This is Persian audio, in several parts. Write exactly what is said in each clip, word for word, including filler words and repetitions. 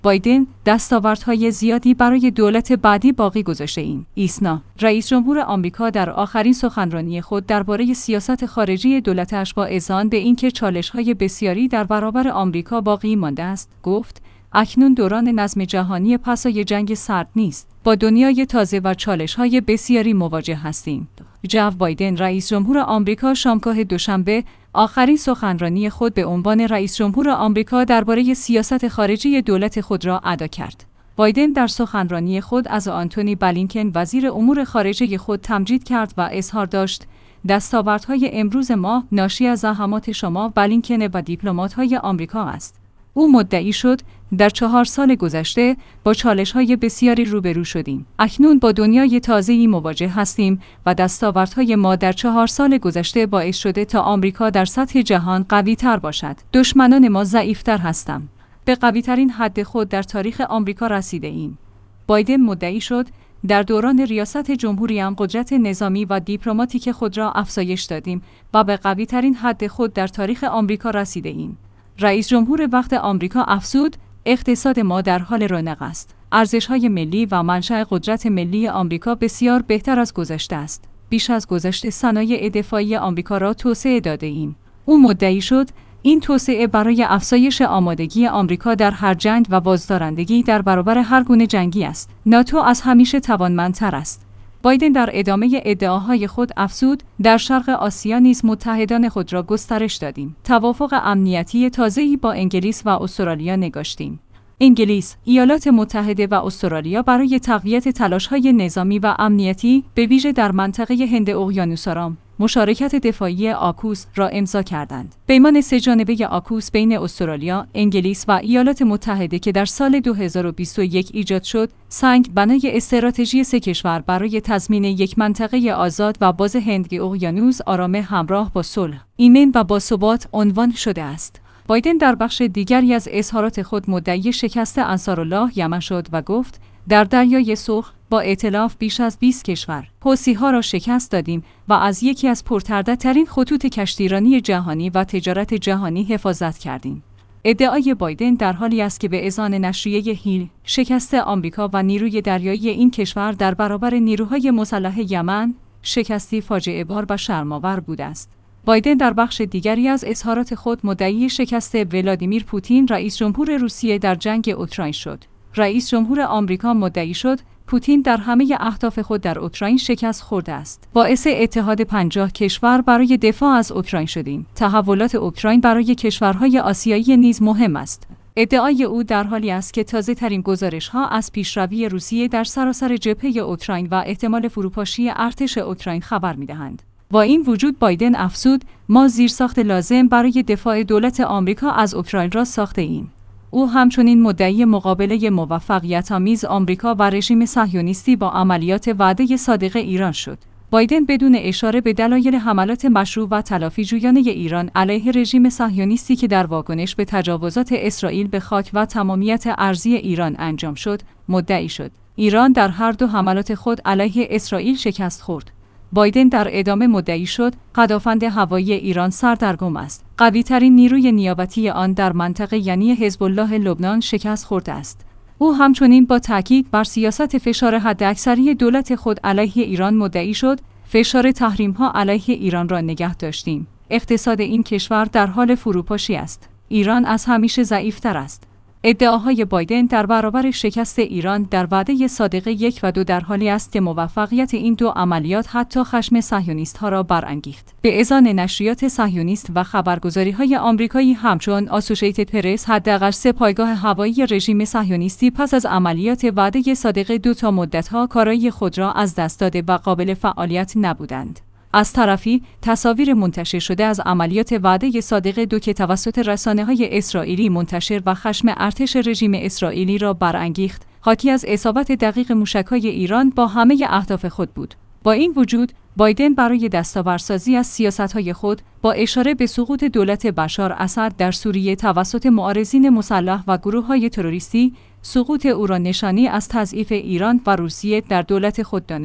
بایدن دستاوردهای زیادی برای دولت بعدی باقی گذاشته این. ایسنا رئیس جمهور آمریکا در آخرین سخنرانی خود درباره سیاست خارجی دولتش با اذعان به اینکه چالش‌های بسیاری در برابر آمریکا باقی مانده است، گفت: اکنون دوران نظم جهانی پسای جنگ سرد نیست. با دنیای تازه و چالش‌های بسیاری مواجه هستیم. جو بایدن رئیس جمهور آمریکا شامگاه دوشنبه آخرین سخنرانی خود به عنوان رئیس جمهور آمریکا درباره سیاست خارجی دولت خود را ادا کرد. بایدن در سخنرانی خود از آنتونی بلینکن وزیر امور خارجه خود تمجید کرد و اظهار داشت: دستاوردهای امروز ما ناشی از زحمات شما بلینکن و دیپلمات‌های آمریکا است. او مدعی شد: در چهار سال گذشته با چالش‌های بسیاری روبرو شدیم. اکنون با دنیای تازه‌ای مواجه هستیم و دستاوردهای ما در چهار سال گذشته باعث شده تا آمریکا در سطح جهان قوی‌تر باشد. دشمنان ما ضعیف‌تر هستند. به قوی‌ترین حد خود در تاریخ آمریکا رسیده ایم. بایدن مدعی شد: در دوران ریاست جمهوریم قدرت نظامی و دیپلماتیک خود را افزایش دادیم و به قوی‌ترین حد خود در تاریخ آمریکا رسیده ایم. رئیس جمهور وقت آمریکا افزود: اقتصاد ما در حال رونق است. ارزش‌های ملی و منشأ قدرت ملی آمریکا بسیار بهتر از گذشته است. بیش از گذشته صنایع دفاعی آمریکا را توسعه داده ایم. او مدعی شد: این توسعه برای افزایش آمادگی آمریکا در هر جنگ و بازدارندگی در برابر هر گونه جنگی است. ناتو از همیشه توانمندتر است. بایدن در ادامه ادعاهای خود افزود: در شرق آسیا نیز متحدان خود را گسترش دادیم. توافق امنیتی تازه‌ای با انگلیس و استرالیا نگاشتیم. انگلیس، ایالات متحده و استرالیا برای تقویت تلاش‌های نظامی و امنیتی به ویژه در منطقه هند اقیانوس آرام، مشارکت دفاعی آکوس را امضا کردند. پیمان سه‌جانبه آکوس بین استرالیا، انگلیس و ایالات متحده که در سال دو هزار و بیست و یک ایجاد شد، سنگ بنای استراتژی سه کشور برای تضمین یک منطقه آزاد و باز هند اقیانوس آرام همراه با صلح، ایمن و باثبات عنوان شده است. بایدن در بخش دیگری از اظهارات خود مدعی شکست انصارالله یمن شد و گفت: در دریای سرخ با ائتلاف بیش از بیست کشور حوثی‌ها را شکست دادیم و از یکی از پرطرفدارترین خطوط کشتیرانی جهانی و تجارت جهانی حفاظت کردیم. ادعای بایدن در حالی است که به اذعان نشریه هیل شکست آمریکا و نیروی دریایی این کشور در برابر نیروهای مسلح یمن شکستی فاجعه بار و شرم‌آور بوده است. بایدن در بخش دیگری از اظهارات خود مدعی شکست ولادیمیر پوتین رئیس جمهور روسیه در جنگ اوکراین شد. رئیس جمهور آمریکا مدعی شد: پوتین در همه اهداف خود در اوکراین شکست خورده است. باعث اتحاد پنجاه کشور برای دفاع از اوکراین شدیم. تحولات اوکراین برای کشورهای آسیایی نیز مهم است. ادعای او در حالی است که تازه‌ترین گزارش‌ها از پیشروی روسیه در سراسر جبهه اوکراین و احتمال فروپاشی ارتش اوکراین خبر می‌دهند. با این وجود بایدن افزود: ما زیرساخت لازم برای دفاع دولت آمریکا از اوکراین را ساخته ایم. او همچنین مدعی مقابله موفقیت‌آمیز آمریکا و رژیم صهیونیستی با عملیات وعده صادق ایران شد. بایدن بدون اشاره به دلایل حملات مشروع و تلافی‌جویانه ایران علیه رژیم صهیونیستی که در واکنش به تجاوزات اسرائیل به خاک و تمامیت ارضی ایران انجام شد، مدعی شد: ایران در هر دو حملات خود علیه اسرائیل شکست خورد. بایدن در ادامه مدعی شد: قدافند هوایی ایران سردرگم است. قوی‌ترین نیروی نیابتی آن در منطقه یعنی حزب الله لبنان شکست خورده است. او همچنین با تاکید بر سیاست فشار حداکثری دولت خود علیه ایران مدعی شد: فشار تحریم‌ها علیه ایران را نگه داشتیم. اقتصاد این کشور در حال فروپاشی است. ایران از همیشه ضعیف‌تر است. ادعاهای بایدن در برابر شکست ایران در وعده صادق یک و دو در حالی است که موفقیت این دو عملیات حتی خشم صهیونیست‌ها را برانگیخت. به اذعان نشریات صهیونیست و خبرگزاری‌های آمریکایی همچون آسوشیتد پرس، حداقل سه پایگاه هوایی رژیم صهیونیستی پس از عملیات وعده صادق دو تا مدت‌ها کارایی خود را از دست داده و قابل فعالیت نبودند. از طرفی تصاویر منتشر شده از عملیات وعده صادق دو که توسط رسانه‌های اسرائیلی منتشر و خشم ارتش رژیم اسرائیلی را برانگیخت، حاکی از اصابت دقیق موشک‌های ایران با همه اهداف خود بود. با این وجود، بایدن برای دستاوردسازی از سیاست‌های خود با اشاره به سقوط دولت بشار اسد در سوریه توسط معارضین مسلح و گروه‌های تروریستی، سقوط او را نشانی از تضعیف ایران و روسیه در دولت خود دانست.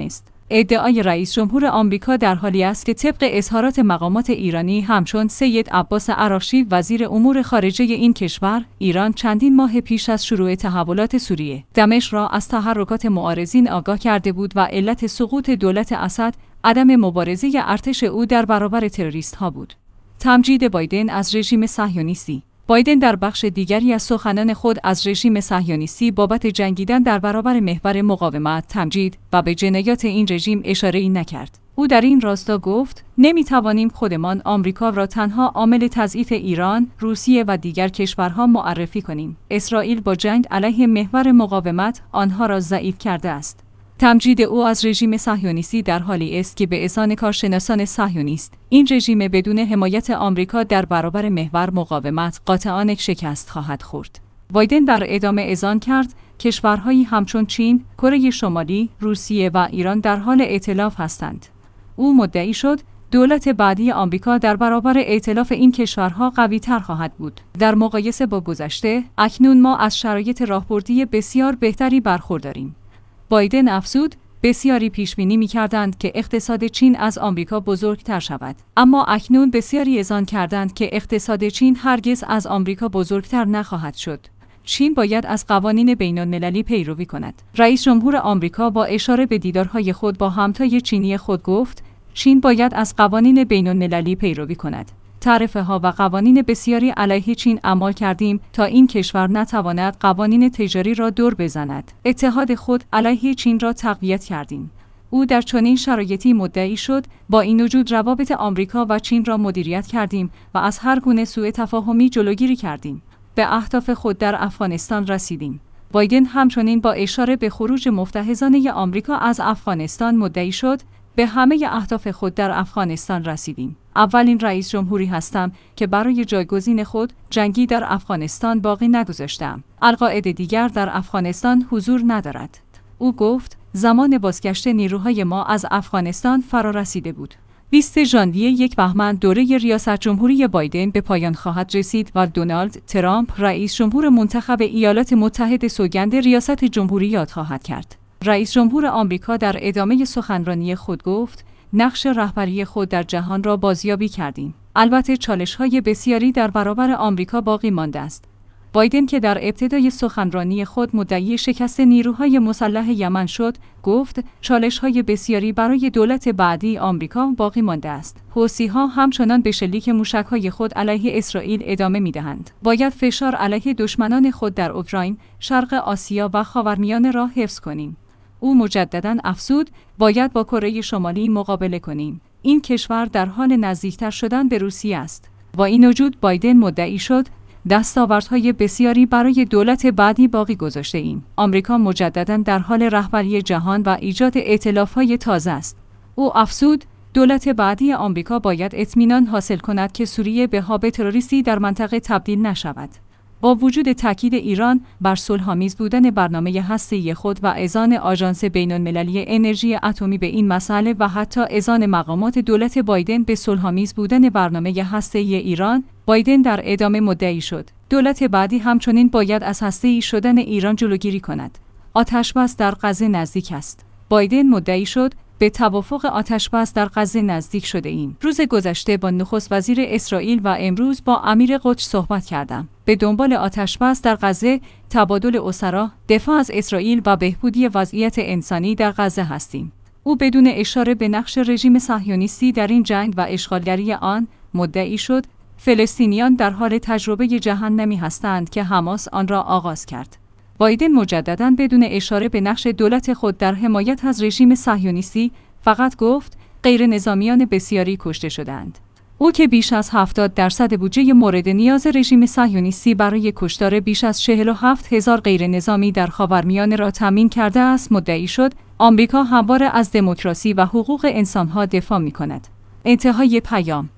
ادعای رئیس جمهور آمریکا در حالی است که طبق اظهارات مقامات ایرانی همچون سید عباس عراقچی وزیر امور خارجه این کشور، ایران چندین ماه پیش از شروع تحولات سوریه دمشق را از تحرکات معارضین آگاه کرده بود و علت سقوط دولت اسد عدم مبارزه ارتش او در برابر تروریست‌ها بود. تمجید بایدن از رژیم صهیونیستی. بایدن در بخش دیگری از سخنان خود از رژیم صهیونیستی بابت جنگیدن در برابر محور مقاومت تمجید و به جنایات این رژیم اشاره‌ای نکرد. او در این راستا گفت: نمی‌توانیم خودمان آمریکا را تنها عامل تضعیف ایران، روسیه و دیگر کشورها معرفی کنیم. اسرائیل با جنگ علیه محور مقاومت آنها را ضعیف کرده است. تمجید او از رژیم صهیونیستی در حالی است که به اذعان کارشناسان صهیونیست، این رژیم بدون حمایت آمریکا در برابر محور مقاومت قاطعانه شکست خواهد خورد. بایدن در ادامه اذعان کرد کشورهایی همچون چین، کره شمالی، روسیه و ایران در حال ائتلاف هستند. او مدعی شد دولت بعدی آمریکا در برابر ائتلاف این کشورها قوی‌تر خواهد بود. در مقایسه با گذشته، اکنون ما از شرایط راهبردی بسیار بهتری برخورداریم. بایدن افزود: بسیاری پیش‌بینی می‌کردند که اقتصاد چین از آمریکا بزرگتر شود، اما اکنون بسیاری اذعان کردند که اقتصاد چین هرگز از آمریکا بزرگتر نخواهد شد. چین باید از قوانین بین‌المللی پیروی کند. رئیس جمهور آمریکا با اشاره به دیدارهای خود با همتای چینی خود گفت: چین باید از قوانین بین‌المللی پیروی کند. تعرفه ها و قوانین بسیاری علیه چین اعمال کردیم تا این کشور نتواند قوانین تجاری را دور بزند. اتحاد خود علیه چین را تقویت کردیم. او در چنین شرایطی مدعی شد: با این وجود روابط آمریکا و چین را مدیریت کردیم و از هر گونه سوء تفاهمی جلوگیری کردیم. به اهداف خود در افغانستان رسیدیم. بایدن همچنین با اشاره به خروج مفتهزانه آمریکا از افغانستان مدعی شد: به همه اهداف خود در افغانستان رسیدیم. اولین رئیس جمهوری هستم که برای جایگزین خود جنگی در افغانستان باقی نگذاشتم. القاعده دیگر در افغانستان حضور ندارد. او گفت: زمان بازگشت نیروهای ما از افغانستان فرا رسیده بود. بیست ژانویه یک بهمن دوره ریاست جمهوری بایدن به پایان خواهد رسید و دونالد ترامپ رئیس جمهور منتخب ایالات متحده سوگند ریاست جمهوری یاد خواهد کرد. رئیس جمهور آمریکا در ادامه سخنرانی خود گفت: نقش رهبری خود در جهان را بازیابی کردیم. البته چالش‌های بسیاری در برابر آمریکا باقی مانده است. بایدن که در ابتدای سخنرانی خود مدعی شکست نیروهای مسلح یمن شد، گفت: چالش‌های بسیاری برای دولت بعدی آمریکا باقی مانده است. حوثی‌ها همچنان به شلیک موشک‌های خود علیه اسرائیل ادامه می‌دهند. باید فشار علیه دشمنان خود در اوکراین، شرق آسیا و خاورمیانه را حفظ کنیم. او مجدداً افزود: باید با کره شمالی مقابله کنیم. این کشور در حال نزدیکتر شدن به روسیه است. با این وجود بایدن مدعی شد: دستاوردهای بسیاری برای دولت بعدی باقی گذاشته ایم. آمریکا مجدداً در حال رهبری جهان و ایجاد ائتلاف‌های تازه است. او افزود: دولت بعدی آمریکا باید اطمینان حاصل کند که سوریه به هاب تروریستی در منطقه تبدیل نشود. با وجود تاکید ایران بر صلح‌آمیز بودن برنامه هسته‌ای خود و اذعان آژانس بین‌المللی انرژی اتمی به این مسئله و حتی اذعان مقامات دولت بایدن به صلح‌آمیز بودن برنامه هسته‌ای ایران، بایدن در ادامه مدعی شد: دولت بعدی همچنین باید از هسته‌ای شدن ایران جلوگیری کند. آتش‌بس در غزه نزدیک است. بایدن مدعی شد: به توافق آتش‌بس در غزه نزدیک شده ایم. روز گذشته با نخست وزیر اسرائیل و امروز با امیر قدس صحبت کردم. به دنبال آتش‌بس در غزه، تبادل اسرا، دفاع از اسرائیل و بهبودی وضعیت انسانی در غزه هستیم. او بدون اشاره به نقش رژیم صهیونیستی در این جنگ و اشغالگری آن، مدعی شد: فلسطینیان در حال تجربه جهنمی هستند که حماس آن را آغاز کرد. بایدن مجدداً بدون اشاره به نقش دولت خود در حمایت از رژیم صهیونیستی فقط گفت: غیر نظامیان بسیاری کشته شدند. او که بیش از هفتاد درصد بودجه مورد نیاز رژیم صهیونیستی برای کشتار بیش از چهل و هفت هزار غیر نظامی در خاورمیانه را تامین کرده است، مدعی شد: آمریکا همواره از دموکراسی و حقوق انسانها دفاع می‌کند. انتهای پیام.